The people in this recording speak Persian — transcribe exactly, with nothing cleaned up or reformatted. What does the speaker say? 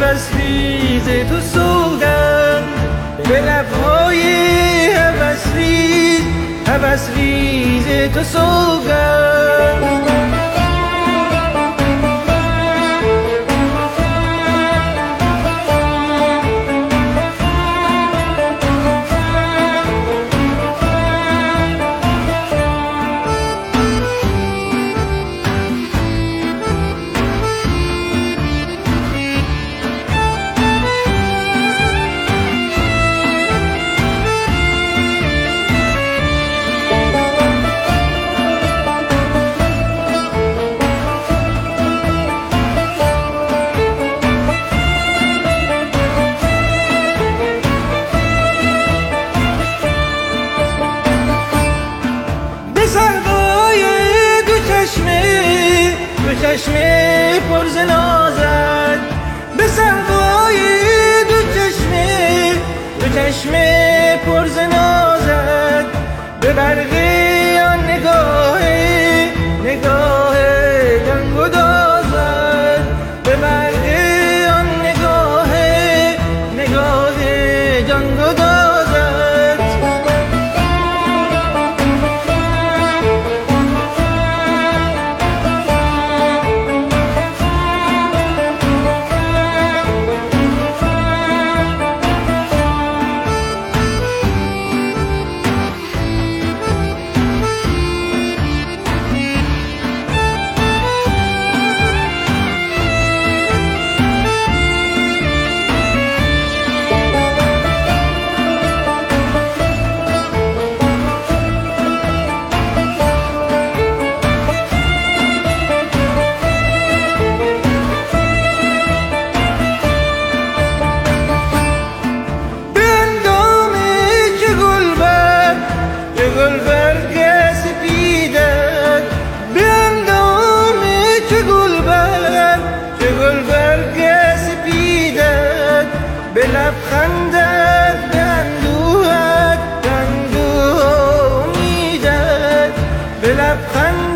هوس ریز تو سوگند، به لبهای هوس ریز هوس ریز تو سوگند. چشم پر ز نازت، به سقای دو چشم دو چشم پر ز نازت، به برق آن نگاه نگاه جنگ و دازت، به برق آن نگاه نگاه جنگ و دازت. گلبرگ سپیدت، به اندام چه گلبرگ چه گلبرگ سپیدت، به لبخندت به اندوهت به اندوه امیدت، به لبخند